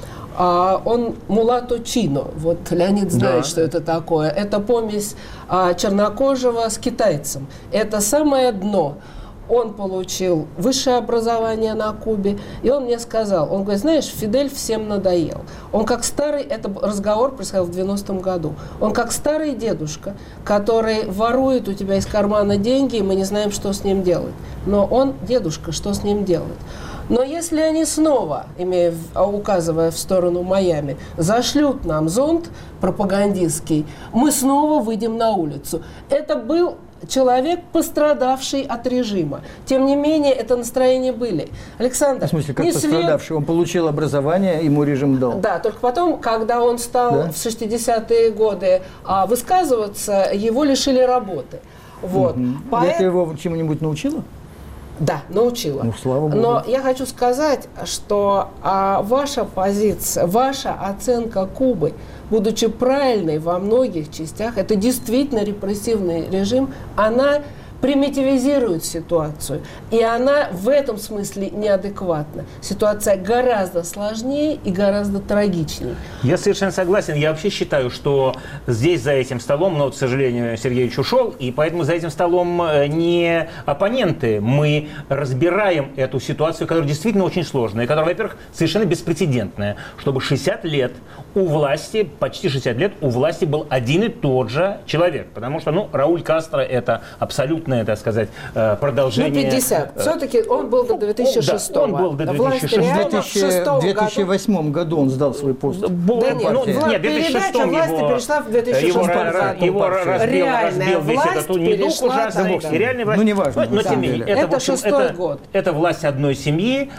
Он мулато чино. Вот Леонид знает, что это такое. Это помесь чернокожего с китайцем. Это самое дно. Он получил высшее образование на Кубе, и он мне сказал, он говорит, знаешь, Фидель всем надоел. Он как старый, это разговор происходил в 90-м году, он как старый дедушка, который ворует у тебя из кармана деньги, и мы не знаем, что с ним делать. Но он дедушка, что с ним делать? Но если они снова, указывая в сторону Майами, зашлют нам зонд пропагандистский, мы снова выйдем на улицу. Это был человек, пострадавший от режима. Тем не менее, это настроения были. Александр, в смысле, как пострадавший? Он получил образование, ему режим дал. Да, только потом, когда он стал в 60-е годы высказываться, его лишили работы. Вот. Это его чему-нибудь научило? Да, научила. Ну, слава Богу. Но я хочу сказать, что ваша позиция, ваша оценка Кубы, будучи правильной во многих частях, это действительно репрессивный режим, она примитивизирует ситуацию. И она в этом смысле неадекватна. Ситуация гораздо сложнее и гораздо трагичнее. Я совершенно согласен. Я вообще считаю, что здесь за этим столом, но, к сожалению, Сергеевич ушел, и поэтому за этим столом не оппоненты. Мы разбираем эту ситуацию, которая действительно очень сложная, и которая, во-первых, совершенно беспрецедентная. Чтобы 60 лет у власти, почти 60 лет у власти был один и тот же человек. Потому что, Рауль Кастро – это абсолютно, так сказать, продолжение. 50. Все-таки он был до 2006 года. Он был до 2006 В 2008 году он сдал свой пост. Да нет, передача власти перешла в 2006 году. Его разбил весь этот недуг ужасный. Реальная власть. Ну, неважно. Но тем не менее, это 6-й год. Это власть одной семьи,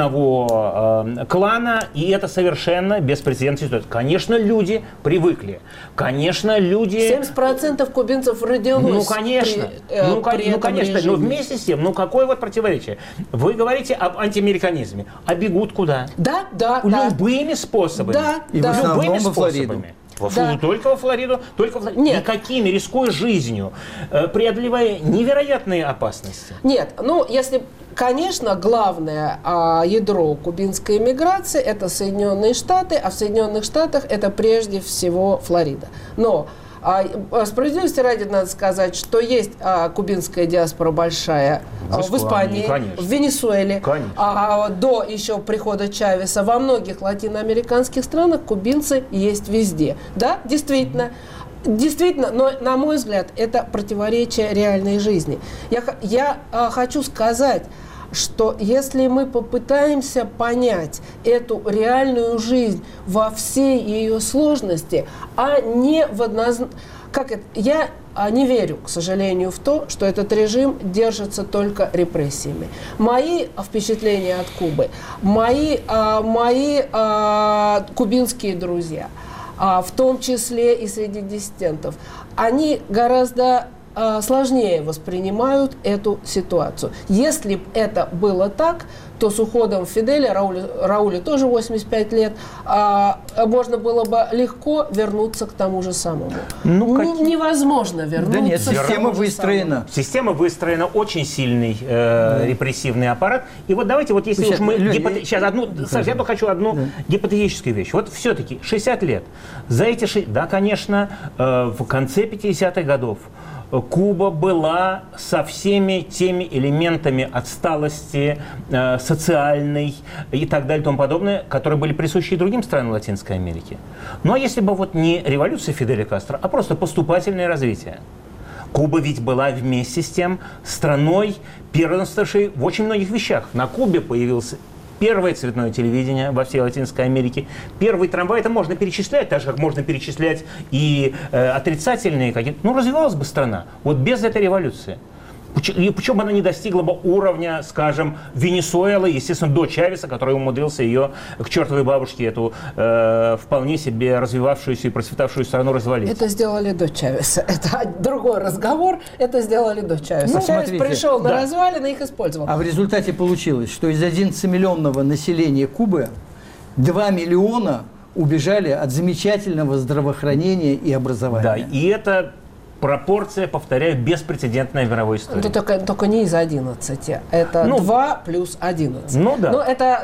одного клана, и это совершенно беспрецедентная ситуация. Конечно, люди привыкли. Конечно, люди... 70% кубинцев родилось. Ну, конечно. Конечно, но вместе с тем, какое вот противоречие? Вы говорите об антиамериканизме, а бегут куда? Да. Любыми способами. И в основном во Флориду. Только во Флориду, Нет. Никакими, рискуя жизнью, преодолевая невероятные опасности. Нет, если... Конечно, главное ядро кубинской эмиграции – это Соединенные Штаты, а в Соединенных Штатах это прежде всего Флорида. Но справедливости ради надо сказать, что есть кубинская диаспора большая в Испании, конечно. В Венесуэле, конечно. До еще прихода Чавеса. Во многих латиноамериканских странах кубинцы есть везде. Да, действительно. Действительно, но, на мой взгляд, это противоречие реальной жизни. Я хочу сказать, что если мы попытаемся понять эту реальную жизнь во всей ее сложности, а не в однозначном... Я не верю, к сожалению, в то, что этот режим держится только репрессиями. Мои впечатления от Кубы, мои кубинские друзья, в том числе и среди диссидентов, они гораздо сложнее воспринимают эту ситуацию. Если бы это было так, то с уходом Фиделя, Раулю тоже 85 лет, можно было бы легко вернуться к тому же самому. Невозможно вернуться. Да нет, система выстроена. Система выстроена, очень сильный репрессивный аппарат. И вот давайте, вот если уж мы... Саша, я только хочу одну гипотетическую вещь. Вот все-таки 60 лет. За эти да, конечно, в конце 50-х годов Куба была со всеми теми элементами отсталости социальной и так далее и тому подобное, которые были присущи и другим странам Латинской Америки. Ну а если бы вот не революция Фиделя Кастро, а просто поступательное развитие? Куба ведь была вместе с тем страной, первенствовавшей в очень многих вещах. На Кубе появился первое цветное телевидение во всей Латинской Америке, первый трамвай, это можно перечислять, так же, как можно перечислять и отрицательные какие-то. Ну, развивалась бы страна вот без этой революции. И причем она не достигла бы уровня, скажем, Венесуэлы, естественно, до Чавеса, который умудрился ее к чертовой бабушке, эту вполне себе развивавшуюся и процветавшую страну развалить. Это сделали до Чавеса. Это другой разговор. Это сделали до Чавеса. Ну, Чавес пришел на развалины, их использовал. А в результате получилось, что из 11-миллионного населения Кубы 2 миллиона убежали от замечательного здравоохранения и образования. Да, и это... пропорция, повторяю, беспрецедентная в мировой истории. Это только не из 11. Это 2 плюс 11. Ну да. Но это,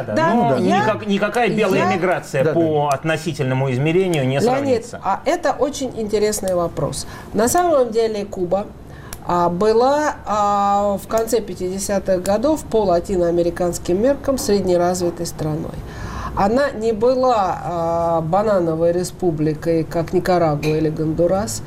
никакая белая миграция по относительному измерению не сравнится. А это очень интересный вопрос. На самом деле Куба была в конце 50-х годов по латиноамериканским меркам среднеразвитой страной. Она не была банановой республикой, как Никарагуа или Гондурас.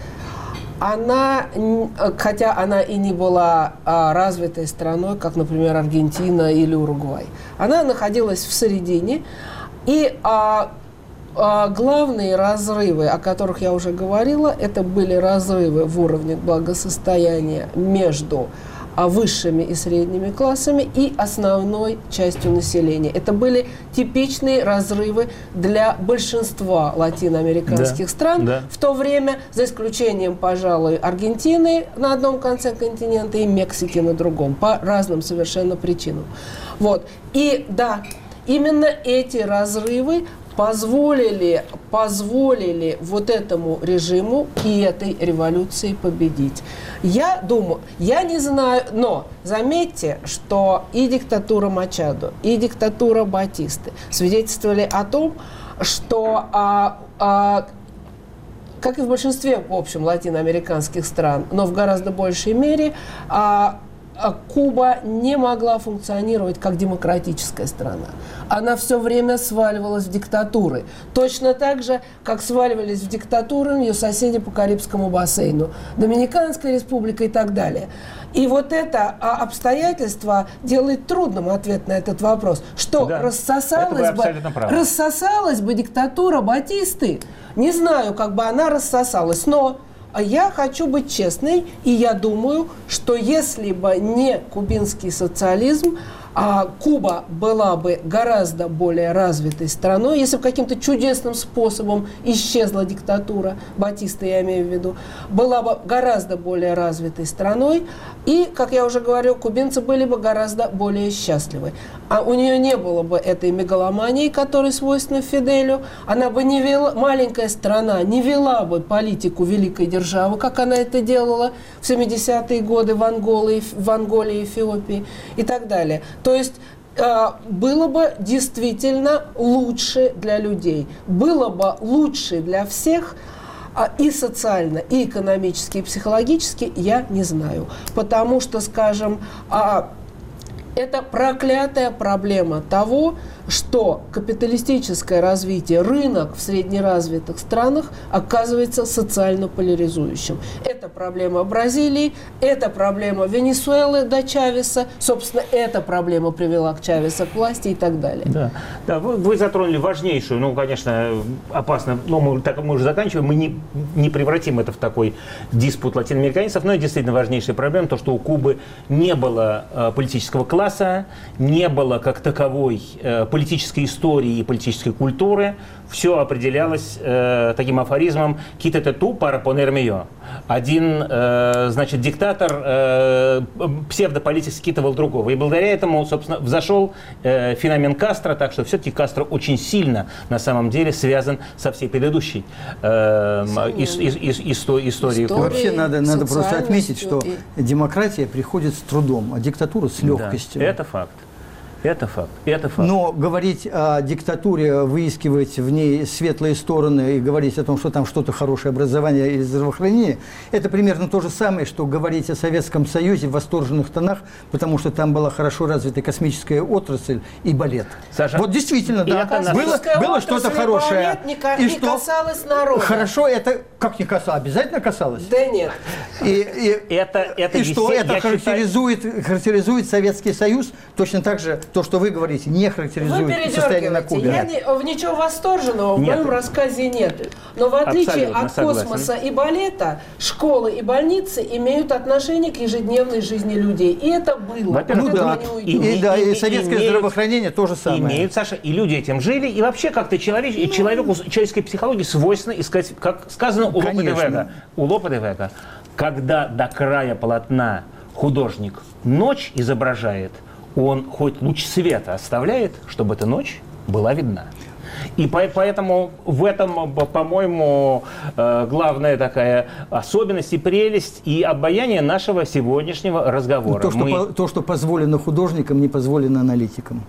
Хотя она и не была развитой страной, как, например, Аргентина или Уругвай. Она находилась в середине, и главные разрывы, о которых я уже говорила, это были разрывы в уровне благосостояния между высшими и средними классами и основной частью населения. Это были типичные разрывы для большинства латиноамериканских стран в то время, за исключением, пожалуй, Аргентины на одном конце континента и Мексики на другом, по разным совершенно причинам. Вот. И да, именно эти разрывы позволили вот этому режиму и этой революции победить. Я думаю, я не знаю, но заметьте, что и диктатура Мачадо, и диктатура Батисты свидетельствовали о том, что, как и в большинстве, в общем, латиноамериканских стран, но в гораздо большей мере, Куба не могла функционировать как демократическая страна. Она все время сваливалась в диктатуры. Точно так же, как сваливались в диктатуры ее соседи по Карибскому бассейну. Доминиканская республика и так далее. И вот это обстоятельство делает трудным ответ на этот вопрос. Что рассосалась бы диктатура Батисты? Не знаю, как бы она рассосалась, но... Я хочу быть честной, и я думаю, что если бы не кубинский социализм, Куба была бы гораздо более развитой страной, если бы каким-то чудесным способом исчезла диктатура, Батиста я имею в виду, была бы гораздо более развитой страной, и, как я уже говорю, кубинцы были бы гораздо более счастливы. А у нее не было бы этой мегаломании, которая свойственна Фиделю, она бы не вела, маленькая страна не вела бы политику великой державы, как она это делала в 70-е годы в Анголе, Эфиопии и так далее. То есть было бы действительно лучше для людей, было бы лучше для всех и социально, и экономически, и психологически, я не знаю. Потому что, скажем, это проклятая проблема того, что капиталистическое развитие, рынок в среднеразвитых странах оказывается социально поляризующим. Это проблема Бразилии, это проблема Венесуэлы до Чавеса, собственно, эта проблема привела к Чавесу к власти и так далее. Да, да, вы затронули важнейшую, ну, конечно, опасно, но мы уже заканчиваем, мы не превратим это в такой диспут латиноамериканцев, но и действительно важнейшая проблема, то, что у Кубы не было политического класса, не было как таковой политической истории и политической культуры, все определялось таким афоризмом «Quítate tú para ponerme yo». Один, значит, диктатор псевдополитик скидывал другого. И благодаря этому, собственно, взошел феномен Кастро, так что все-таки Кастро очень сильно, на самом деле, связан со всей предыдущей историей. Вообще надо просто отметить, что демократия приходит с трудом, а диктатура с легкостью. Да, это факт. Это факт. Это факт. Но говорить о диктатуре, выискивать в ней светлые стороны и говорить о том, что там что-то хорошее образование и здравоохранение, это примерно то же самое, что говорить о Советском Союзе в восторженных тонах, потому что там была хорошо развита космическая отрасль и балет. Саша, вот действительно, да, было что-то хорошее. Не касалось народа. Хорошо, это как не касалось? Обязательно касалось? Да нет. И что это характеризует Советский Союз? Точно так же то, что вы говорите, не характеризует состояние на Кубе. Ничего восторженного в моем рассказе нет. Но в отличие от космоса и балета, школы и больницы имеют отношение к ежедневной жизни людей. И это было. И советское здравоохранение тоже самое. Имеют, Саша, и люди этим жили. И вообще как-то человеку, человеческой психологии свойственно искать, как сказано у Лопе де Вега, когда до края полотна художник ночь изображает, он хоть луч света оставляет, чтобы эта ночь была видна. И поэтому в этом, по-моему, главная такая особенность и прелесть и обаяние нашего сегодняшнего разговора. То, что позволено художникам, не позволено аналитикам.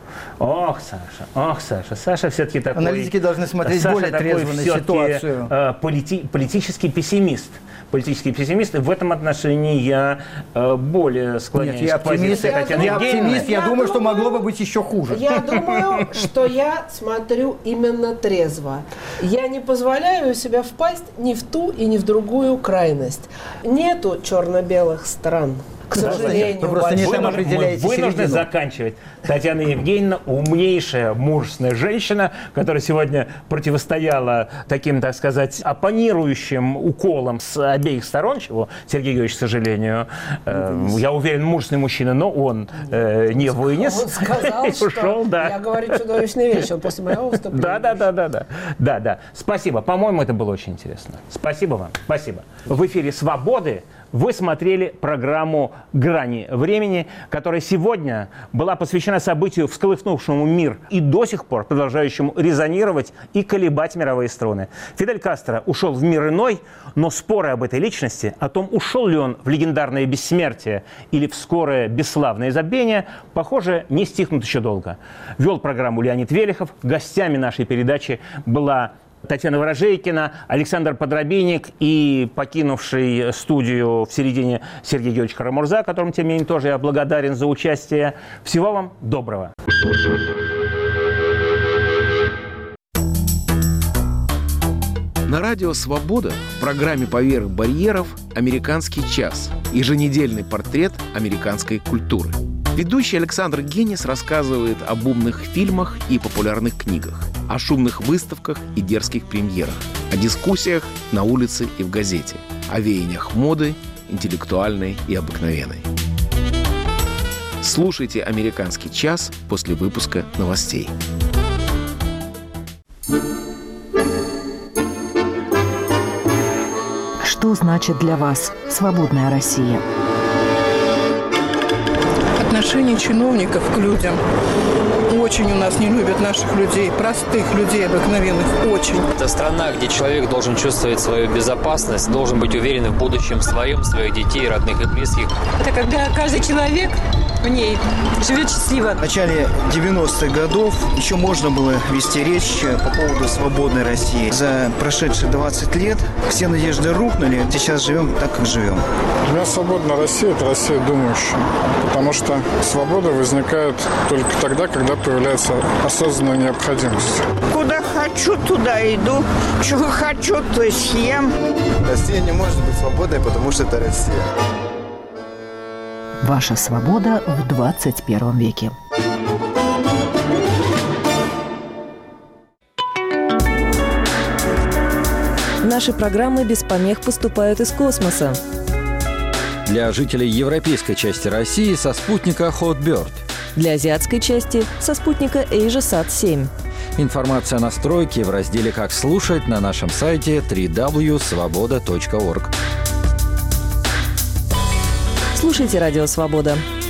Ох, Саша, Саша все-таки такой... Аналитики должны смотреть более трезво на ситуацию. Политический пессимист. Политический пессимист, и в этом отношении я более склоняюсь к позиции Татьяны Евгеньевны. Я оптимист, я думаю, что могло бы быть еще хуже. Я думаю, что я смотрю именно трезво. Я не позволяю себя впасть ни в ту и ни в другую крайность. Нету черно-белых сторон. К сожалению, вы просто не там определяете вы нужно заканчивать. Татьяна Евгеньевна, умнейшая, мужественная женщина, которая сегодня противостояла таким, так сказать, оппонирующим уколам с обеих сторон, чего Сергей Георгиевич, к сожалению, я уверен, мужественный мужчина, но он не вынес. Он сказал, что ушел, да. Я говорю чудовищные вещи, он после моего выступления. Да. Спасибо. По-моему, это было очень интересно. Спасибо вам. Спасибо. В эфире «Свободы» вы смотрели программу «Грани времени», которая сегодня была посвящена событию, всколыхнувшему мир и до сих пор продолжающему резонировать и колебать мировые струны. Фидель Кастро ушел в мир иной, но споры об этой личности, о том, ушел ли он в легендарное бессмертие или в скорое бесславное забвение, похоже, не стихнут еще долго. Вел программу Леонид Велихов. Гостями нашей передачи была Татьяна Ворожейкина, Александр Подробинник и покинувший студию в середине Сергей Георгиевич Карамурза, которому, тем не менее, тоже я благодарен за участие. Всего вам доброго. На радио «Свобода» в программе «Поверх барьеров» «Американский час» – еженедельный портрет американской культуры. Ведущий Александр Генис рассказывает об умных фильмах и популярных книгах, о шумных выставках и дерзких премьерах, о дискуссиях на улице и в газете, о веяниях моды, интеллектуальной и обыкновенной. Слушайте «Американский час» после выпуска новостей. Что значит для вас свободная Россия? Отношение чиновников к людям. Очень у нас не любят наших людей, простых людей, обыкновенных, очень. Это страна, где человек должен чувствовать свою безопасность, должен быть уверен в будущем своем, своих детей, родных и близких. Это когда каждый человек в ней живет счастливо. В начале 90-х годов еще можно было вести речь по поводу свободной России. За прошедшие 20 лет все надежды рухнули. Сейчас живем так, как живем. Для меня свободная Россия – это Россия думающая. Потому что Свобода возникает только тогда, когда появляется осознанная необходимость. Куда хочу, туда иду. Чего хочу, то съем. Россия не может быть свободной, потому что это Россия. Ваша свобода в 21 веке. Наши программы без помех поступают из космоса. Для жителей европейской части России со спутника Hotbird. Для азиатской части со спутника AsiaSat-7. Информация о настройке в разделе «Как слушать» на нашем сайте www.svoboda.org. Слушайте «Радио Свобода».